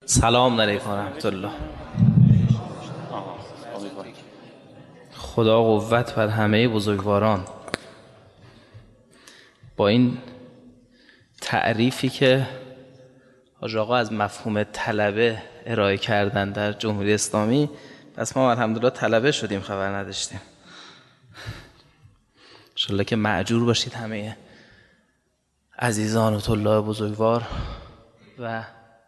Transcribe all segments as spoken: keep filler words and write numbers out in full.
سلام علیکم و رحمت الله. خدا قوت بر همه بزرگواران. با این تعریفی که حاج آقا از مفهوم طلبه ارائه کردن در جمهوری اسلامی، پس ما الحمدلله طلبه شدیم، خبر نداشتیم. انشالله که مأجور باشید همه عزیزان و طلاب بزرگوار و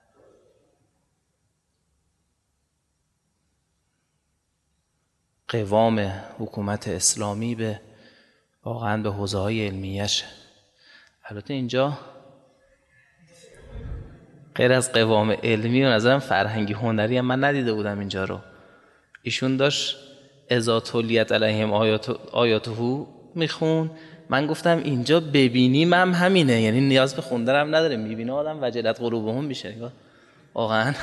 قوام حکومت اسلامی به واقعا به حوزه‌های علمیش. البته اینجا غیر از قوام علمی و نظرم فرهنگی هنری هم من ندیده بودم اینجا رو. ایشون داشت اذا تلیت علیهم آیات آیاته میخون، من گفتم اینجا ببینیم هم همینه، یعنی نیاز به خوندن هم نداره، میبینه آدم وجلت قلوبهم میشه. واقعا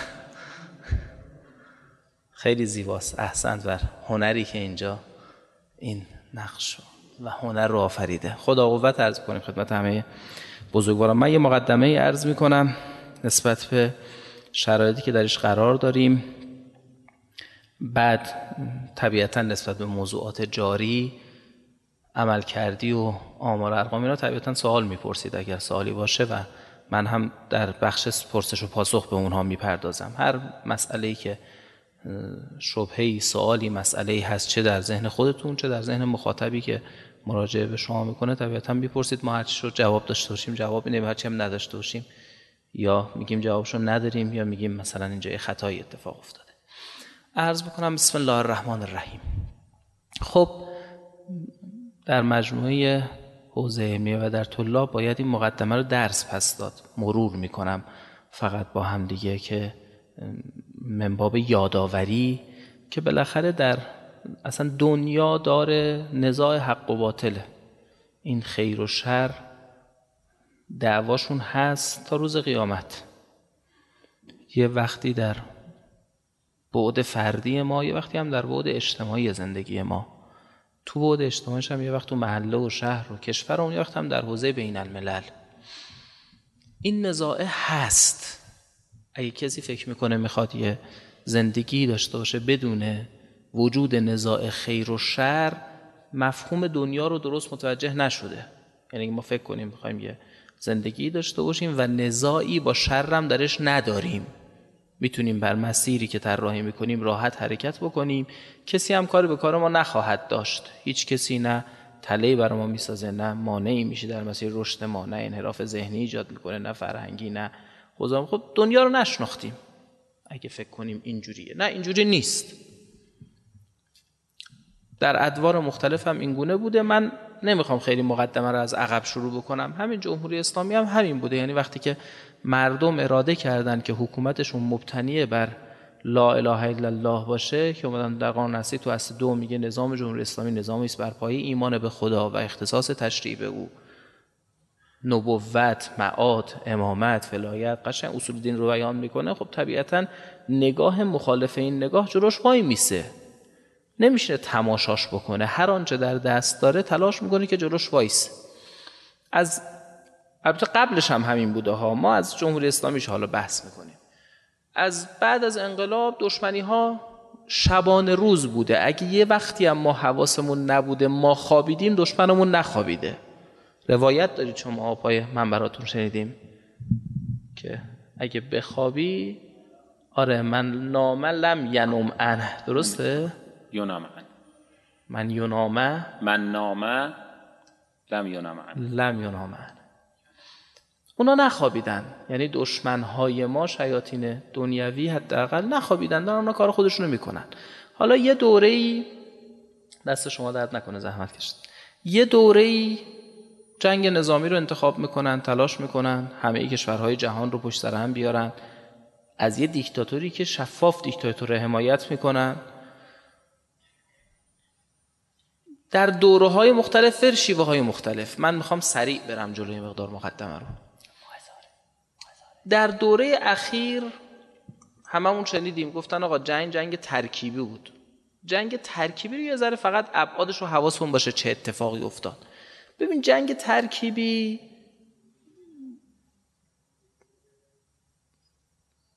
خیلی زیباست. احسنت بر هنری که اینجا این نقش و هنر رو آفریده. خدا قوت عرض کنیم خدمت همه بزرگواران. من یه مقدمه عرض میکنم نسبت به شرایطی که درش قرار داریم، بعد طبیعتا نسبت به موضوعات جاری، عمل کردی و آمار ارقام اینا طبیعتا سوال میپرسید اگر سوالی باشه و من هم در بخش پرسش و پاسخ به اونها میپردازم. هر مسئله‌ای که شبهه‌ای، سوالی، مسئله‌ای هست، چه در ذهن خودتون چه در ذهن مخاطبی که مراجعه به شما میکنه، طبیعتا میپرسید. ما هرچی رو جواب داشته باشیم جواب میدیم، هرچی هم نداشته باشیم یا میگیم جوابشو نداریم یا میگیم مثلا اینجا یه خطایی اتفاق افتاده. عرض بکنم بسم الله الرحمن الرحیم. خب در مجموعه حوزه علمیه و در طلاب باید این مقدمه رو درس پس داد. مرور میکنم فقط با هم دیگه که من باب یادآوری که بالاخره در اصلا دنیا داره نزاع حق و باطله، این خیر و شر دعواشون هست تا روز قیامت. یه وقتی در بعد فردی ما، یه وقتی هم در بعد اجتماعی زندگی ما. تو بعد اجتماعیش هم یه وقت تو محله و شهر و کشور و یه وقت هم در حوزه بین الملل. این نزاع هست. اگه کسی فکر میکنه میخواد یه زندگی داشته باشه بدون وجود نزاع خیر و شر، مفهوم دنیا رو درست متوجه نشده. یعنی ما فکر کنیم میخوایم یه زندگی داشته باشیم و نزاعی با شرم درش نداریم، میتونیم بر مسیری که طراحی میکنیم راحت حرکت بکنیم، کسی هم کاری به کار ما نخواهد داشت، هیچ کسی نه تله‌ای برای ما میسازه، نه مانعی میشه در مسیر رشد ما، نه انحراف ذهنی ایجاد میکنه، نه فرهنگی، نه خودم. خب دنیا رو نشناختیم اگه فکر کنیم اینجوریه. نه اینجوری نیست. در ادوار مختلف هم اینگونه بوده. من نمیخوام خیلی مقدمه رو از عقب شروع بکنم. همین جمهوری اسلامی هم همین بوده. یعنی وقتی که مردم اراده کردن که حکومتشون مبتنی بر لا اله الا الله باشه، که اومدن در قانون اساسی تو اصل دو میگه نظام جمهوری اسلامی نظامی است بر پایه ایمان به خدا و اختصاص تشریع به او، نبوت، معاد، امامت، ولایت، قشنگ اصول دین رو بیان میکنه. خب طبیعتا نگاه مخالف این نگاه جلوش وای میسه، نمیشه تماشاش بکنه، هر آنچه در دست داره تلاش میکنه که جلوش وایسه. از البته قبلش هم همین بوده ها، ما از جمهوری اسلامیش حالا بحث میکنیم. از بعد از انقلاب دشمنی ها شبانه روز بوده. اگه یه وقتی هم ما حواسمون نبوده ما خوابیدیم، دشمنمون نخوابیده. روایت دارید شما پای منبراتون شنیدیم که اگه بخوابی، آره من نام لم ینم عنه، درسته؟ ینام عنه. من ینامه من نامه لم ینام عنه. لم ینام عنه. اونا نخوابیدن، یعنی دشمنهای ما شیاطین دنیوی حداقل نخوابیدن، دارن اونا کار خودشونو میکنن. حالا یه دوره‌ای، دست شما درد نکنه زحمت کشید، یه دوره‌ای جنگ نظامی رو انتخاب میکنن، تلاش میکنن همه ای کشورهای جهان رو پشت سر هم بیارن، از یه دیکتاتوری که شفاف دیکتاتور حمایت میکنن. در دوره‌های مختلف و شیوه‌های مختلف. من میخوام سریع برم جلوی مقدار مقدمه رو. در دوره اخیر هممون شنیدیم گفتن آقا جنگ جنگ ترکیبی بود. جنگ ترکیبی رو یه ذره فقط ابعادش رو حواسمون باشه چه اتفاقی افتاد. ببین جنگ ترکیبی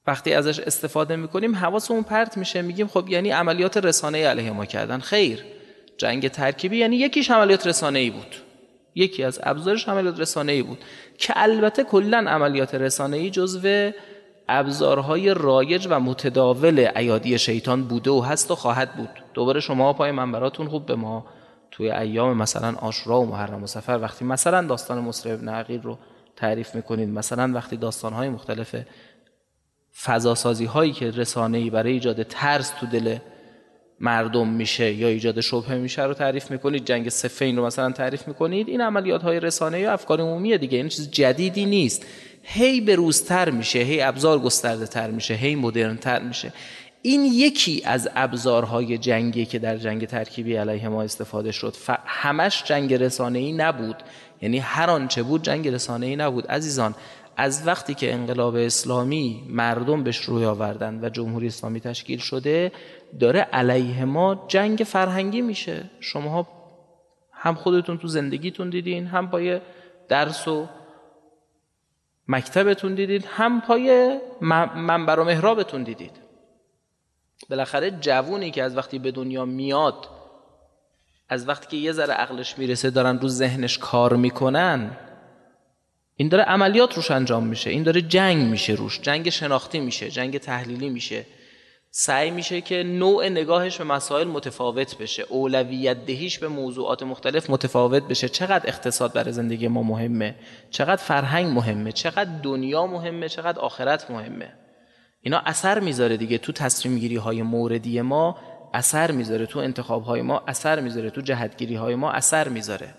وقتی ازش استفاده میکنیم حواسمون پرت میشه، میگیم خب یعنی عملیات رسانه‌ای علیه ما کردن. خیر، جنگ ترکیبی یعنی یکیش عملیات رسانه‌ای بود، یکی از ابزارش عملیات رسانه‌ای بود که البته کلاً عملیات رسانه‌ای جزو ابزارهای رایج و متداول ایادی شیطان بوده و هست و خواهد بود. دوباره شما پای منبراتون خوب به ما توی ایام مثلا عاشورا و محرم و صفر وقتی مثلا داستان مسرع بن عقیل رو تعریف میکنید، مثلا وقتی داستانهای مختلف فضاسازی هایی که رسانه‌ای برای ایجاد ترس تو دل مردم میشه یا ایجاد شبهه میشه رو تعریف میکنید، جنگ صفین رو مثلا تعریف میکنید، این عملیات های رسانه‌ای و افکار عمومیه دیگه، این چیز جدیدی نیست. هی بروزتر میشه، هی ابزار گسترده تر میشه، هی مدرن تر میشه. این یکی از ابزارهای جنگی که در جنگ ترکیبی علیه ما استفاده شد. ف... همش جنگ رسانه‌ای نبود، یعنی هر آنچه بود جنگ رسانه‌ای نبود. عزیزان، از وقتی که انقلاب اسلامی مردم بهش روی آوردن و جمهوری اسلامی تشکیل شده، داره علیه ما جنگ فرهنگی میشه. شماها هم خودتون تو زندگیتون دیدین، هم پای درس و مکتبتون دیدید، هم پای منبر و محرابتون دیدید. بالاخره جوونی که از وقتی به دنیا میاد، از وقتی که یه ذره عقلش میرسه، دارن رو ذهنش کار میکنن، این داره عملیات روش انجام میشه، این داره جنگ میشه روش، جنگ شناختی میشه، جنگ تحلیلی میشه. سعی میشه که نوع نگاهش به مسائل متفاوت بشه، اولویت دهیش به موضوعات مختلف متفاوت بشه. چقدر اقتصاد برای زندگی ما مهمه، چقدر فرهنگ مهمه، چقدر دنیا مهمه، چقدر آخرت مهمه. اینا اثر میذاره دیگه تو تصمیم گیری های موردی ما، اثر میذاره تو انتخاب های ما، اثر میذاره تو جهتگیری های ما، اثر میذاره.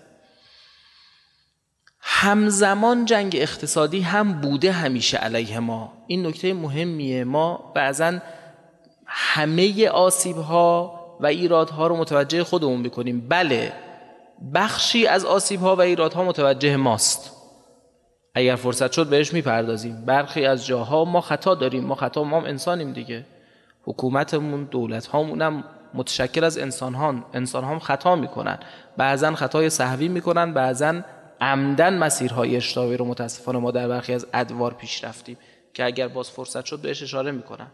همزمان جنگ اقتصادی هم بوده همیشه علیه ما. این نکته مهمیه. ما بعضن همه آسیب ها و ایراد ها رو متوجه خودمون بکنیم. بله، بخشی از آسیب ها و ایراد ها متوجه ماست، اگر فرصت شد بهش میپردازیم. برخی از جاها ما خطا داریم، ما خطا، ما هم انسانیم دیگه. حکومتمون، دولت هامون هم متشکل از انسان ها، انسان هم خطا میکنن، بعضن خطای سهوی میکنن، بعضن عمدن مسیرهای اشتباهی رو متاسفانه ما در برخی از ادوار پیش رفتیم که اگر باز فرصت شد بهش اشاره میکنن.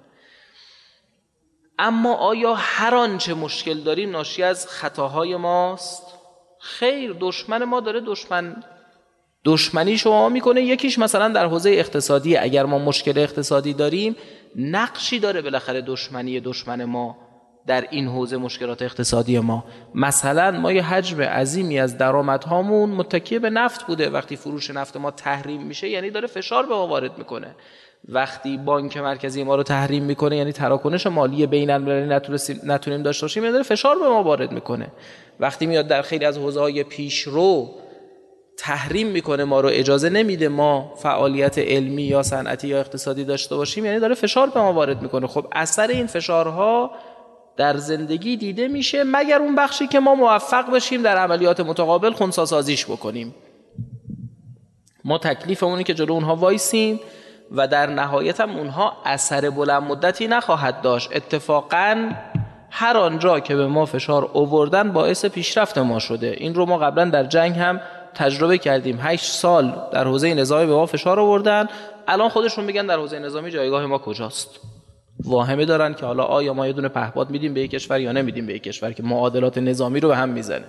اما آیا هر آنچه مشکل داریم ناشی از خطاهای ماست؟ خیر، دشمن ما داره دشمن دشمنی شما میکنه. یکیش مثلا در حوزه اقتصادی، اگر ما مشکل اقتصادی داریم، نقشی داره بالاخره دشمنی دشمن ما در این حوزه مشکلات اقتصادی ما. مثلا ما یه حجم عظیمی از درآمدهامون متکی به نفت بوده. وقتی فروش نفت ما تحریم میشه یعنی داره فشار به ما وارد میکنه. وقتی بانک مرکزی ما رو تحریم میکنه یعنی تراکنش مالی بین المللی نتونیم داشته باشیم، یعنی داره فشار به ما وارد میکنه. وقتی میاد در خیلی از حوزه‌های پیشرو تحریم میکنه ما رو، اجازه نمیده ما فعالیت علمی یا صنعتی یا اقتصادی داشته باشیم، یعنی داره فشار به ما وارد میکنه. خب اثر این فشارها در زندگی دیده میشه، مگر اون بخشی که ما موفق بشیم در عملیات متقابل خنثی سازیش بکنیم. ما تکلیفمونه که جلو اونها وایسیم و در نهایت هم اونها اثر بلند مدتی نخواهد داشت. اتفاقاً هر آنجا که به ما فشار آوردن باعث پیشرفت ما شده. این رو ما قبلا در جنگ هم تجربه کردیم. هشت سال در حوزه نظامی به ما فشار آوردن، الان خودشون میگن در حوزه نظامی جایگاه ما کجاست. واهمه دارن که حالا آیا ما یه دونه پهپاد میدیم به یک کشور یا نمیدیم به یک کشور که معادلات نظامی رو به هم میزنه.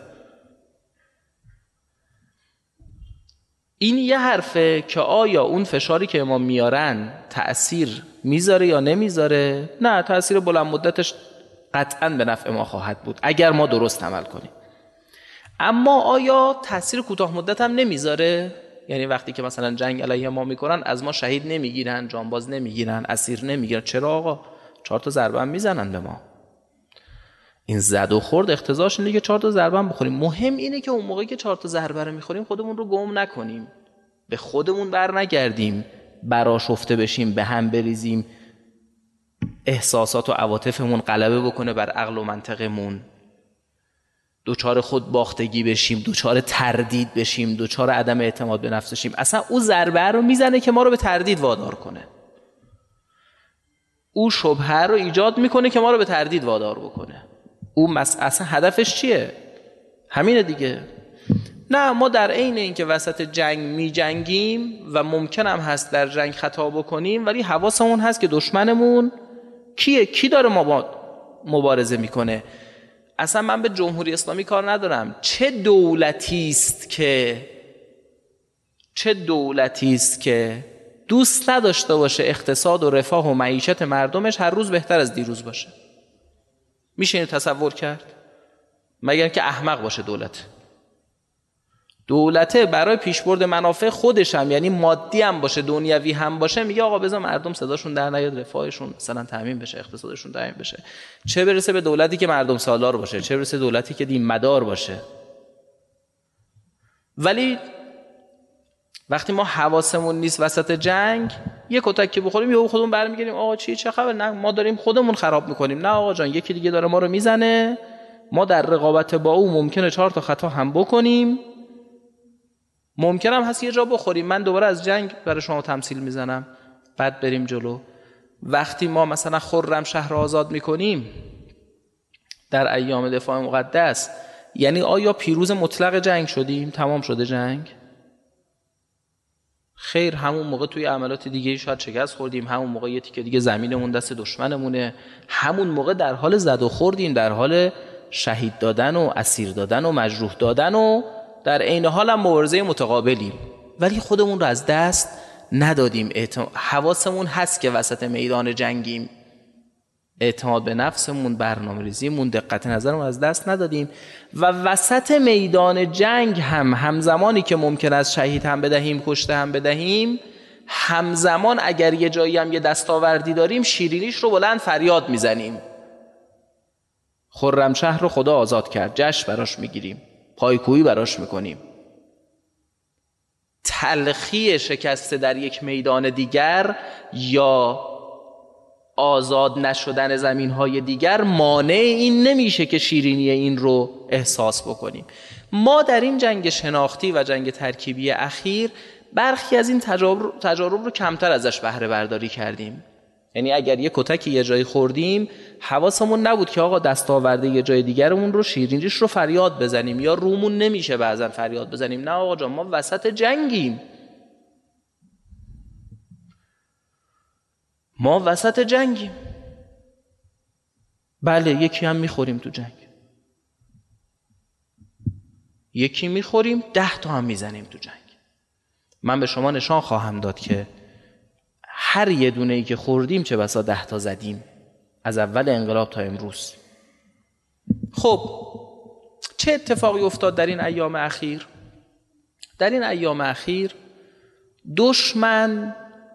این یه حرفه که آیا اون فشاری که ما میارن تأثیر میذاره یا نمیذاره؟ نه، تأثیر بلند مدتش قطعاً به نفع ما خواهد بود اگر ما درست عمل کنیم. اما آیا تأثیر کوتاه مدت هم نمیذاره؟ یعنی وقتی که مثلا جنگ علیه ما میکنن از ما شهید نمیگیرن، جانباز نمیگیرن، اسیر نمیگیرن. چرا آقا؟ چهار تا ضربه هم میزنن به ما. این زد و خورد اقتضاش اینه که چهار تا ضربه هم بخوریم. مهم اینه که اون موقعی که چهار تا ضربه رو میخوریم خودمون رو گم نکنیم، به خودمون بر نگردیم، برآشفته بشیم، به هم بریزیم، احساسات و عواطفمون غلبه بکنه بر عقل و منطقمون، دوچار خود باختگی بشیم، دوچار تردید بشیم، دوچار عدم اعتماد به نفس بشیم. اصلا او ضربه رو میزنه که ما رو به تردید وادار کنه، او شبهه رو ایجاد میکنه که ما رو به تردید وادار بکنه. او اصلا هدفش چیه؟ همینه دیگه. نه، ما در عین اینکه وسط جنگ می جنگیم و ممکن هم هست در جنگ خطا بکنیم، ولی حواسمون هست که دشمنمون کیه، کی داره ما مبارزه میکنه. اصلا من به جمهوری اسلامی کار ندارم. چه دولتی است که چه دولتی است که دوست نداشته باشه اقتصاد و رفاه و معیشت مردمش هر روز بهتر از دیروز باشه؟ میشه اینو تصور کرد؟ مگر که احمق باشه دولت. دولته برای پیشبرد منافع خودش هم، یعنی مادی هم باشه دنیوی هم باشه، میگه آقا بذار مردم صداشون در نیاد، رفاهشون مثلا تامین بشه، اقتصادشون تامین بشه. چه برسه به دولتی که مردم سالار باشه، چه برسه دولتی که دین مدار باشه. ولی وقتی ما حواسمون نیست وسط جنگ، یک کتک که بخوریم یهو خودمون برمیگردیم آقا چی چه خبر، نه ما داریم خودمون خراب میکنیم، نه آقا جان یکی دیگه داره ما رو میزنه، ما در رقابت با او ممکنه چهار تا خطا هم بکنیم، ممکنه هم هست یه جا بخوریم. من دوباره از جنگ برای شما تمثیل میزنم، بعد بریم جلو. وقتی ما مثلا خرمشهر رو آزاد میکنیم در ایام دفاع مقدس، یعنی آیا پیروز مطلق جنگ شدیم؟ تمام شده جنگ؟ خیر، همون موقع توی عملات دیگه شاید شکست خوردیم، همون موقع یه تیکه دیگه زمینمون دست دشمنمونه، همون موقع در حال زد و خوردیم، در حال شهید دادن و اسیر دادن و مجروح دادن و در عین حال هم مبارزه متقابلیم، ولی خودمون رو از دست ندادیم. اعتم... حواسمون هست که وسط میدان جنگیم، اعتماد به نفسمون، برنامه‌ریزیمون، دقت نظرمون از دست ندادیم. و وسط میدان جنگ هم همزمانی که ممکن است شهید هم بدهیم، کشته هم بدهیم، همزمان اگر یه جایی هم یه دستاوردی داریم شیرینیش رو بلند فریاد میزنیم. خرمشهر رو خدا آزاد کرد، جشن براش میگیریم، پایکویی براش میکنیم. تلخی شکست در یک میدان دیگر یا آزاد نشدن زمین‌های دیگر مانع این نمیشه که شیرینی این رو احساس بکنیم. ما در این جنگ شناختی و جنگ ترکیبی اخیر برخی از این تجارب, تجارب رو کمتر ازش بهره برداری کردیم. یعنی اگر یه کتکی یه جایی خوردیم، حواسمون نبود که آقا دستاورده یه جای دیگرمون رو شیرینیش رو فریاد بزنیم، یا رومون نمیشه بعضن فریاد بزنیم. نه آقا جان، ما وسط جنگیم، ما وسط جنگیم. بله، یکی هم میخوریم تو جنگ، یکی میخوریم، ده تا هم میزنیم تو جنگ. من به شما نشان خواهم داد که هر یه دونه ای که خوردیم چه بسا ده تا زدیم از اول انقلاب تا امروز. خب چه اتفاقی افتاد در این ایام اخیر؟ در این ایام اخیر دشمن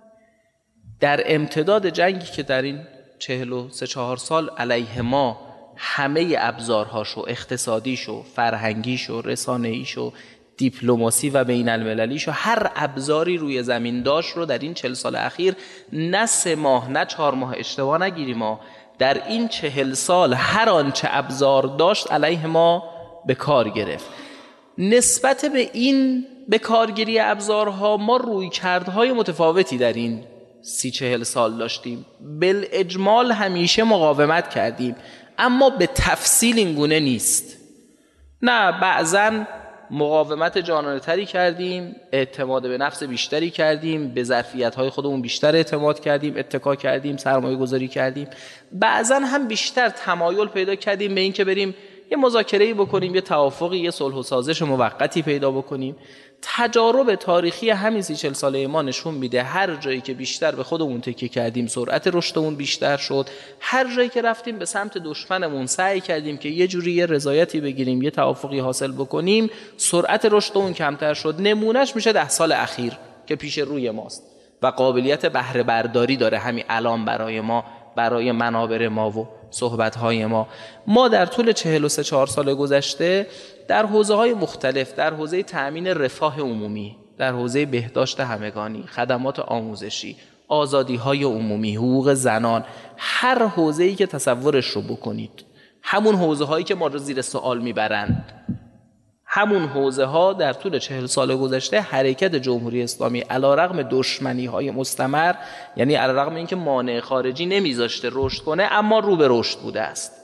در امتداد جنگی که در این چهل و سه چهار سال علیه ما همه ابزارهاشو، اقتصادیشو، فرهنگیشو، رسانه‌ایشو، دیپلماسی و بین المللیشو، هر ابزاری روی زمین داشت رو در این چهل سال اخیر، نه سه ماه نه چهار ماه، اشتباه نگیریم، ما در این چهل سال هر آنچه ابزار داشت علیه ما به کار گرفت. نسبت به این به کارگیری ابزارها ما رویکردهای متفاوتی در این سی چهل سال داشتیم. بالاجمال همیشه مقاومت کردیم، اما به تفصیل این گونه نیست. نه، بعضن مقاومت جانانه تری کردیم، اعتماد به نفس بیشتری کردیم، به ظرفیت‌های خودمون بیشتر اعتماد کردیم، اتکا کردیم، سرمایه گذاری کردیم. بعضن هم بیشتر تمایل پیدا کردیم به این که بریم یه مذاکره‌ای بکنیم، یه توافقی، یه صلح و سازش موقتی پیدا بکنیم. تجارب تاریخی همین سی چهل ساله ما نشون میده هر جایی که بیشتر به خودمون تکیه کردیم سرعت رشدمون بیشتر شد. هر جایی که رفتیم به سمت دشمنمون سعی کردیم که یه جوری یه رضایتی بگیریم، یه توافقی حاصل بکنیم، سرعت رشدمون کمتر شد. نمونهش میشه ده سال اخیر که پیش روی ماست و قابلیت بهره برداری داره همین الان برای ما، برای منابر ما و صحبت‌های ما. ما در طول چهل و سه چهار سال گذشته در حوزه‌های مختلف، در حوزه تأمین رفاه عمومی، در حوزه بهداشت همگانی، خدمات آموزشی، آزادی‌های عمومی، حقوق زنان، هر حوزه‌ای که تصورش رو بکنید، همون حوزه‌هایی که ما رو زیر سوال میبرند، همون حوزه‌ها در طول چهل سال گذشته حرکت جمهوری اسلامی علیرغم دشمنی‌های مستمر، یعنی علیرغم اینکه مانع خارجی نمیذاشته رشد کنه، اما رو به رشد بوده است.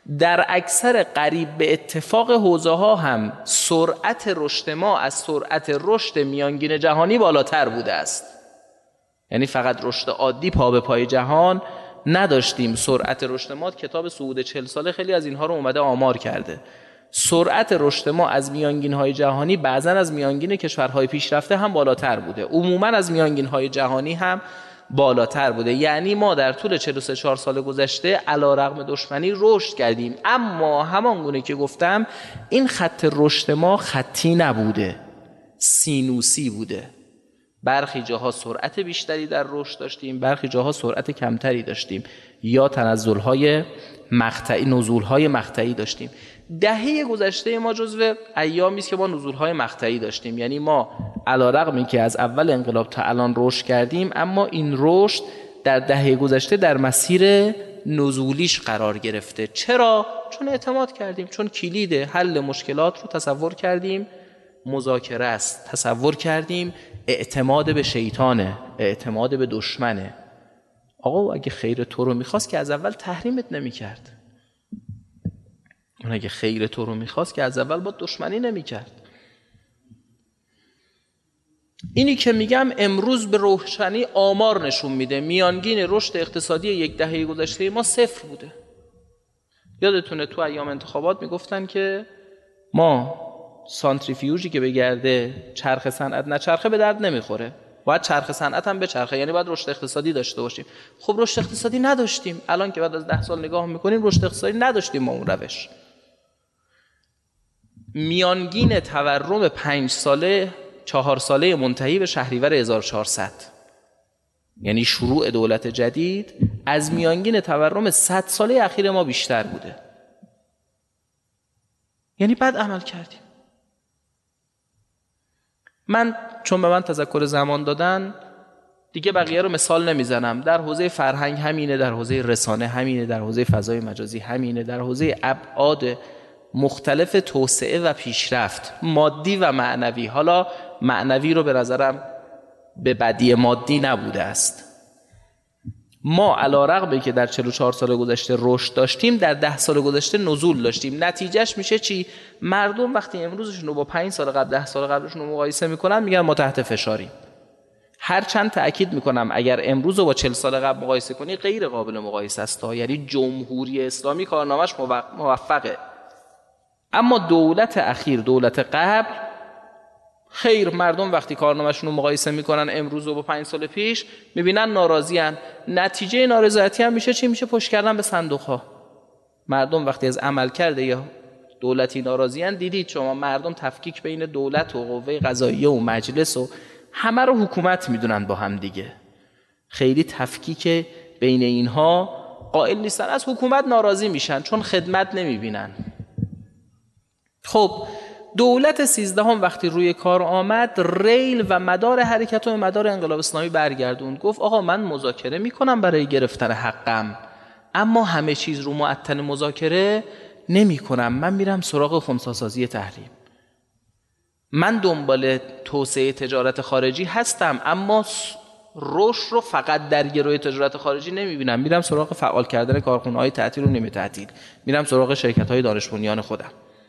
در اکثر قریب به اتفاق حوزه ها هم سرعت رشد ما از سرعت رشد میانگین جهانی بالاتر بوده است. یعنی فقط رشد عادی پا به پای جهان نداشتیم، سرعت رشد ما، کتاب صعود چهل ساله خیلی از اینها رو اومده آمار کرده، سرعت رشد ما از میانگین های جهانی بعضا از میانگین کشورهای پیشرفته هم بالاتر بوده، عموما از میانگین های جهانی هم بالاتر بوده. یعنی ما در طول چهل و سه چهار سال گذشته علیرغم دشمنی رشد کردیم، اما همان گونه که گفتم این خط رشد ما خطی نبوده، سینوسی بوده. برخی جاها سرعت بیشتری در رشد داشتیم، برخی جاها سرعت کمتری داشتیم، یا تنزل‌های مقطعی، نزول‌های مقطعی داشتیم. دهه گذشته ما جزو ایامی است که ما نزول‌های مقطعی داشتیم. یعنی ما علیرغم اینکه از اول انقلاب تا الان رشد کردیم، اما این رشد در دهه گذشته در مسیر نزولیش قرار گرفته. چرا؟ چون اعتماد کردیم، چون کلید حل مشکلات رو تصور کردیم مذاکره است، تصور کردیم اعتماد به شیطانه، اعتماد به دشمنه. آقا اگه خیر تو رو میخواست که از اول تحریمت نمیکرد، اون اگه خیر تو رو میخواست که از اول با دشمنی نمیکرد. اینی که میگم امروز به روشنی آمار نشون میده میانگین رشد اقتصادی یک دهه گذشته ما صفر بوده. یادتونه تو ایام انتخابات میگفتن که ما سانتریفیوژی که بگرده چرخ صنعت نچرخه به درد نمیخوره، باید چرخ صنعت هم بچرخه، یعنی باید رشد اقتصادی داشته باشیم. خب رشد اقتصادی نداشتیم، الان که بعد از ده سال نگاه میکنیم رشد اقتصادی نداشتیم ما اون روش. میانگین تورم پنج ساله چهار ساله منتهی به شهریور هزار و چهارصد، یعنی شروع دولت جدید، از میانگین تورم صد ساله اخیر ما بیشتر بوده. یعنی بد عمل کردیم. من چون به من تذکر زمان دادن دیگه بقیه رو مثال نمیزنم. در حوزه فرهنگ همینه، در حوزه رسانه همینه، در حوزه فضای مجازی همینه، در حوزه ابعاد مختلف توسعه و پیشرفت مادی و معنوی. حالا معنوی رو به نظرم به بدی مادی نبوده است. ما علیرغم که در چهل و چهار سال گذشته رشد داشتیم، در ده سال گذشته نزول داشتیم. نتیجهش میشه چی؟ مردم وقتی امروزشون رو با پنج سال قبل، ده سال قبلشون رو مقایسه میکنن میگن ما تحت فشاریم. هر چند تأکید میکنم اگر امروز رو با چهل سال قبل مقایسه کنی غیر قابل مقایسه است. یعنی جمهوری اسلامی کارنامه‌اش موفقه، اما دولت اخیر، دولت قبل، خیر، مردم وقتی کارنامه‌شون رو مقایسه میکنن امروز و با پنج سال پیش میبینن ناراضی‌ان. نتیجه نارضایتی هم میشه چی؟ میشه پشت کردن به صندوق‌ها. مردم وقتی از عمل کرده یا دولتی ناراضی‌ان، دیدید شما مردم تفکیک بین دولت و قوه قضاییه و مجلس و همه رو حکومت میدونن با هم دیگه. خیلی تفکیک بین اینها قائل نیستن، از حکومت ناراضی میشن چون خدمت نمیبینن. خب دولت سیزدهم وقتی روی کار آمد، ریل و مدار حرکت و مدار انقلاب اسلامی برگردوند. گفت آقا من مذاکره میکنم برای گرفتن حقم، اما همه چیز رو معطل مذاکره نمی کنم. من میرم سراغ خنثی‌سازی تحریم. من دنبال توسعه تجارت خارجی هستم، اما رشد رو فقط در گروه تجارت خارجی نمیبینم. میرم سراغ فعال کردن کارخونه‌های تعطیل و نیمه تعطیل، میرم سراغ شرکت‌های دانش بنیان خودم.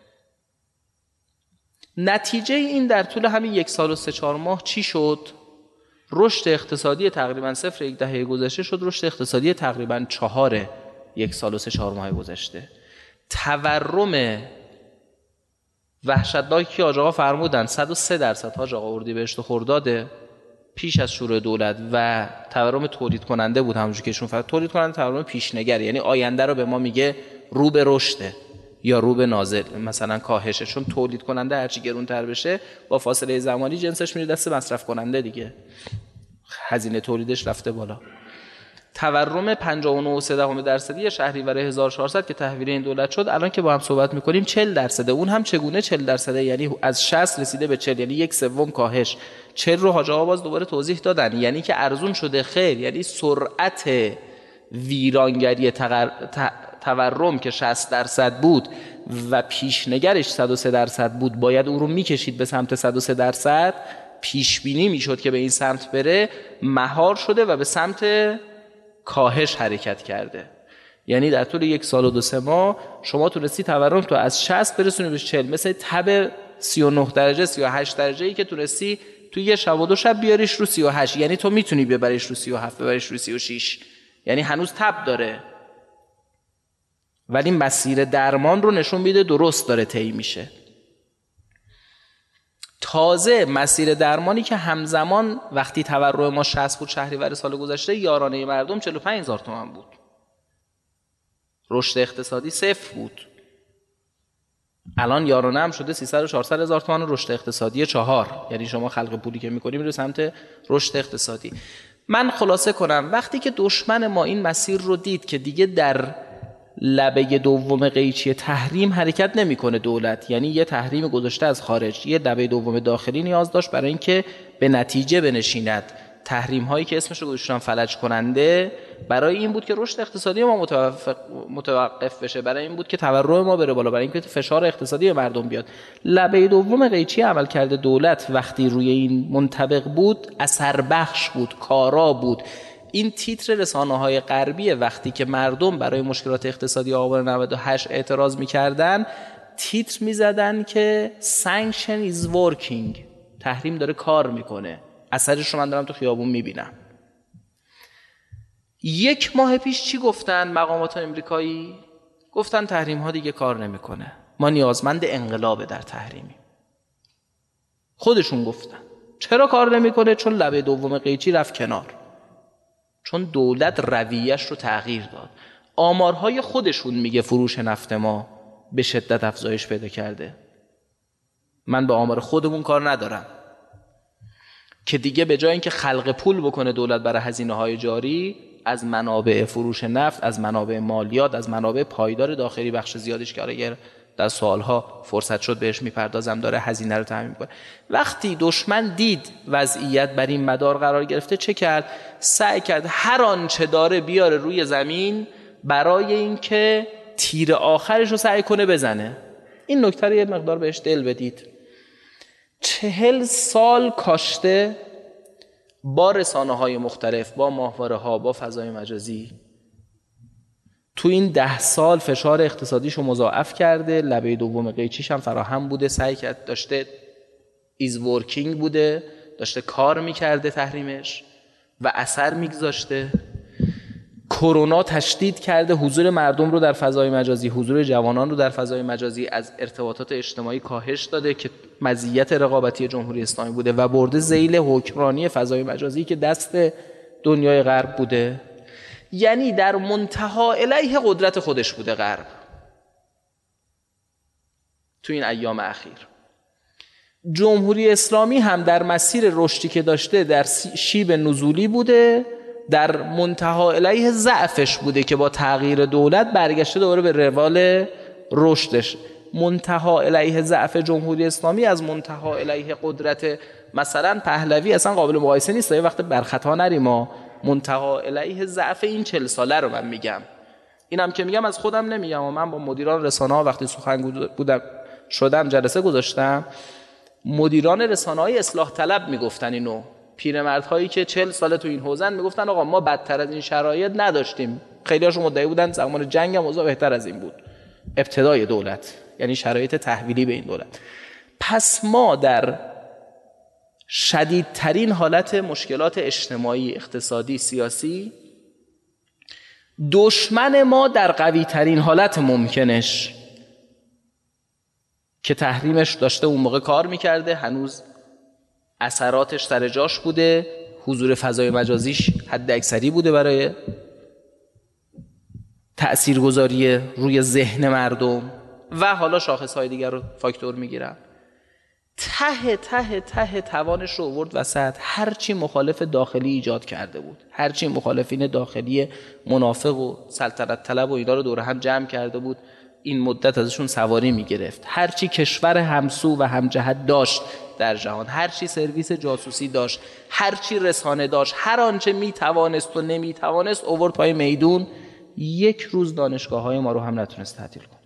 نتیجه این در طول همین یک سال و سه چهار ماه چی شد؟ رشد اقتصادی تقریبا صفر یک دهه گذشته شد رشد اقتصادی تقریبا چهار یک سال و سه چهار ماه گذشته. تورم وحشتناکی که حاج آقا فرمودن صد و سه درصد حاج آقا اردیبهشت و خرداد پیش از شروع دولت، و تورم تولید کننده بود. همونجوری که ایشون فرمود تولید کننده تورم پیشنگر، یعنی آینده رو به ما میگه رو به رشده یا رو به نازل، مثلا کاهشه، چون تولید کننده هرچی گرونتر بشه با فاصله زمانی جنسش میره دست مصرف کننده دیگه، هزینه تولیدش رفته بالا. تورم پنجاه و نه و سه دهم درصدی شهریور هزار و چهارصد که تحویل این دولت شد، الان که با هم صحبت میکنیم چهل درصده. اون هم چگونه چهل درصده؟ یعنی از شصت رسیده به چهل، یعنی یک سوم کاهش. چهل رو حاج آقا باز دوباره توضیح دادن، یعنی که ارزون شده. خیر، یعنی سرعت ویرانگری تقر... ت... تورم که شصت درصد بود و پیشنگرش صد و سه درصد بود، باید اون رو میکشید به سمت صد و سه درصد، پیش بینی میشد که به این سمت بره، مهار شده و به سمت کاهش حرکت کرده. یعنی در طول یک سال و دو سه ماه شما تونستی تورم تو از شصت برسونی به چهل، مثل تب سی و نه درجه سی و هشت درجه ای که تونستی تو یه شب و دو شب بیاریش رو سی و هشت، یعنی تو میتونی ببریش رو سی و هفت، ببریش رو سی و شش، یعنی هنوز تب داره ولی مسیر درمان رو نشون میده درست داره طی میشه. تازه مسیر درمانی که همزمان وقتی تورم ما شصت بود شهریور سال گذشته، یارانه مردم چهل و پنج هزار تومان بود، رشد اقتصادی صفر بود. الان یارانه هم شده سیصد و چهارصد هزار تومان رشد اقتصادی چهار، یعنی شما خلق پولی که میکنیم میره سمت رشد اقتصادی. من خلاصه کنم، وقتی که دشمن ما این مسیر رو دید که دیگه در لبه دوم قیچی تحریم حرکت نمیکنه دولت، یعنی یه تحریم گذاشته از خارج، یه لبه دوم داخلی نیاز داشت برای اینکه به نتیجه بنشیند. تحریم هایی که اسمش رو گذاشتن فلج کننده، برای این بود که رشد اقتصادی ما متوقف بشه، برای این بود که تورم ما بره بالا، برای اینکه فشار اقتصادی به مردم بیاد. لبه دوم قیچی عمل کرده دولت وقتی روی این منطبق بود، اثر بخش بود، کارا بود. این تیتر رسانه‌های غربی وقتی که مردم برای مشکلات اقتصادی آبان نود و هشت اعتراض می‌کردن، تیتر می‌زدن که sanction is working، تحریم داره کار میکنه، اثرش رو من دارم تو خیابون میبینم. یک ماه پیش چی گفتن مقامات امریکایی؟ گفتن تحریم ها دیگه کار نمیکنه، ما نیازمند انقلاب در تحریمی. خودشون گفتن. چرا کار نمیکنه؟ چون لبه دوم قیچی رفت کنار، چون دولت رویش رو تغییر داد. آمارهای خودشون میگه فروش نفت ما به شدت افزایش پیدا کرده. من به آمار خودمون کار ندارم که دیگه به جای اینکه خلق پول بکنه دولت برای هزینه‌های جاری، از منابع فروش نفت، از منابع مالیات، از منابع پایدار داخلی بخش زیادش که اگر در سوالها فرصت شد بهش میپردازم داره هزینه رو تامین میکنه. وقتی دشمن دید وضعیت بر این مدار قرار گرفته چه کرد؟ سعی کرد هر آنچه داره بیاره روی زمین برای اینکه تیر آخرش رو سعی کنه بزنه. این نکته رو یه مقدار بهش دل بدید. چهل سال کاشته با رسانه‌های مختلف، با ماهواره‌ها، با فضای مجازی، تو این ده سال فشار اقتصادیشو مضاعف کرده، لبه دوم قیچیش هم فراهم بوده، سعی کرد، داشته ایز ورکینگ بوده، داشته کار میکرده تحریمش و اثر میگذاشته. کرونا تشدید کرده حضور مردم رو در فضای مجازی، حضور جوانان رو در فضای مجازی، از ارتباطات اجتماعی کاهش داده که مزیت رقابتی جمهوری اسلامی بوده و برده ذیل حکمرانی فضای مجازی که دست دنیای غرب بوده. یعنی در منتها علیه قدرت خودش بوده غرب تو این ایام اخیر. جمهوری اسلامی هم در مسیر رشدی که داشته در شیب نزولی بوده، در منتها علیه ضعفش بوده که با تغییر دولت برگشته دوباره به روال رشدش. منتها علیه ضعف جمهوری اسلامی از منتها علیه قدرت مثلا پهلوی اصلا قابل مقایسه نیست. یه وقت برخطا نریم، ما منتها علیه ضعف این چهل ساله رو من میگم. اینم که میگم از خودم نمیگم، و من با مدیران رسانه ها وقتی سخنگوی بودم شدم جلسه گذاشتم، مدیران رسانه‌های اصلاح طلب میگفتن اینو، پیرمردهایی که چهل ساله تو این حوزن میگفتن آقا ما بدتر از این شرایط نداشتیم. خیلی هاشون مدعی بودن زمان جنگ هم اوضاع بهتر از این بود، ابتدای دولت، یعنی شرایط تحویلی به این دولت. پس ما در شدیدترین حالت مشکلات اجتماعی، اقتصادی، سیاسی، دشمن ما در قوی‌ترین حالت ممکنش که تحریمش داشته اون موقع کار میکرده، هنوز اثراتش سر جاش بوده، حضور فضای مجازیش حد اکثری بوده برای تأثیرگذاری روی ذهن مردم و حالا شاخصهای دیگر رو فاکتور میگیرن. ته ته ته توانش رو آورد وسط. هرچی مخالف داخلی ایجاد کرده بود، هرچی مخالفین داخلی منافق و سلطنت طلب و اینا رو دور هم جمع کرده بود، این مدت ازشون سواری میگرفت. هرچی کشور همسو و همجهت داشت در جهان، هرچی سرویس جاسوسی داشت، هرچی رسانه داشت، هر آنچه میتوانست و نمیتوانست آورد پای میدون. یک روز دانشگاه های ما رو هم نتونست تعطیل کنه،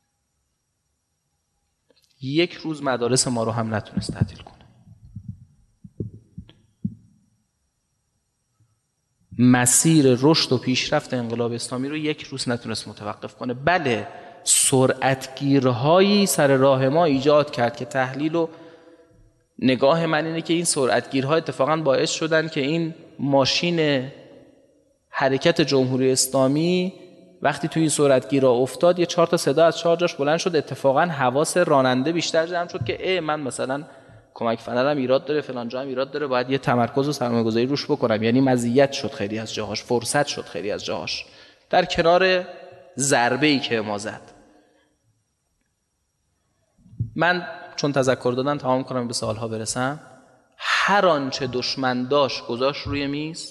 یک روز مدارس ما رو هم نتونست تعطیل کنه. مسیر رشد و پیشرفت انقلاب اسلامی رو یک روز نتونست متوقف کنه. بله سرعتگیرهایی سر راه ما ایجاد کرد که تحلیل و نگاه من اینه که این سرعتگیرها اتفاقا باعث شدن که این ماشین حرکت جمهوری اسلامی وقتی توی این سرعتگیرها افتاد یه چهار تا صدا از چهار جاش بلند شد، اتفاقا حواس راننده بیشتر جمع شد که ای من مثلا کمک فنرم ایراد داره، فلان جا هم ایراد داره، باید یه تمرکز و سرمایه‌گذاری روش بکنم. یعنی مزیت شد خیلی از جاهاش، فرصت شد خیلی از جاهاش، در کنار ضربه‌ای که ما زد. من چون تذکر دادن تمام کنم به سوالها برسم، هر آنچه دشمن داشت گذاشت روی میز،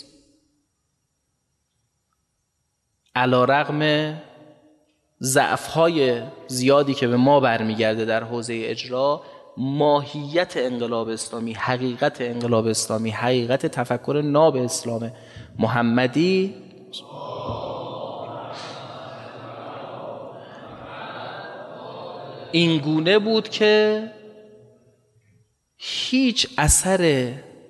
علی‌رغم ضعف‌های زیادی که به ما برمیگرده در حوزه اجرا، ماهیت انقلاب اسلامی، حقیقت انقلاب اسلامی، حقیقت تفکر ناب اسلام محمدی این گونه بود که هیچ اثر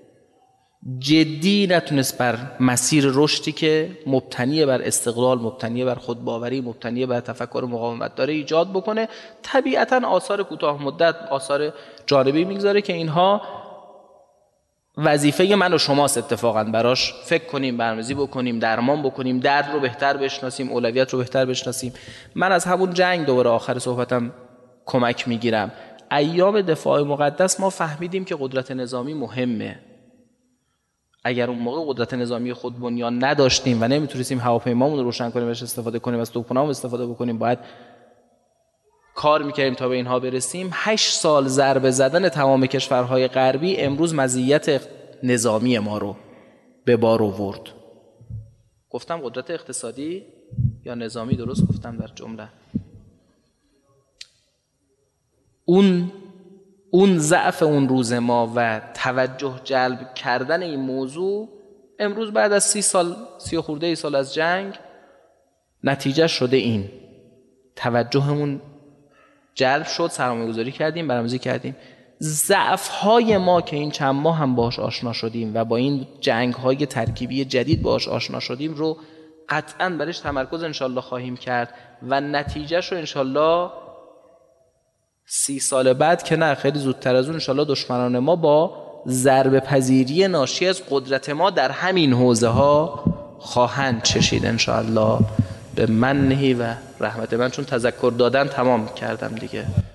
جدی نتونست بر مسیر رشدی که مبتنی بر استقلال، مبتنی بر خودباوری، مبتنی بر تفکر مقاومت داره ایجاد بکنه. طبیعتاً آثار کوتاه مدت، آثار جانبی میگذاره که اینها وظیفه من و شماست اتفاقاً براش فکر کنیم، برنامه‌ریزی بکنیم، درمان بکنیم، درد رو بهتر بشناسیم، اولویت رو بهتر بشناسیم. من از همون جنگ دوباره آخر صحبتم کمک میگیرم. ایام دفاع مقدس ما فهمیدیم که قدرت نظامی مهمه. اگر اون موقع قدرت نظامی خود بنیان نداشتیم و نمیتونستیم هواپیمامون رو روشن کنیم، بهش استفاده کنیم، از توپخونه‌مون استفاده بکنیم، باید کار میکردیم تا به اینها برسیم. هشت سال ضربه زدن تمام کشورهای غربی امروز مزیت نظامی ما رو به بار آورد. گفتم قدرت اقتصادی یا نظامی؟ درست گفتم در جمله؟ اون اون ضعف اون روز ما و توجه جلب کردن این موضوع امروز بعد از سی سال، سی و خورده ای سال از جنگ، نتیجه شده این توجهمون جلب شد، سرمایه گذاری کردیم، برنامه‌ریزی کردیم. ضعف های ما که این چند ماه هم باهاش آشنا شدیم و با این جنگ های ترکیبی جدید باهاش آشنا شدیم رو قطعاً برش تمرکز انشالله خواهیم کرد و نتیجهش رو انشالله سی سال بعد که نه خیلی زودتر از اون انشالله دشمنان ما با ضربه پذیری ناشی از قدرت ما در همین حوزه ها خواهند چشید انشالله به منهی و رحمت من. چون تذکر دادن تمام کردم دیگه.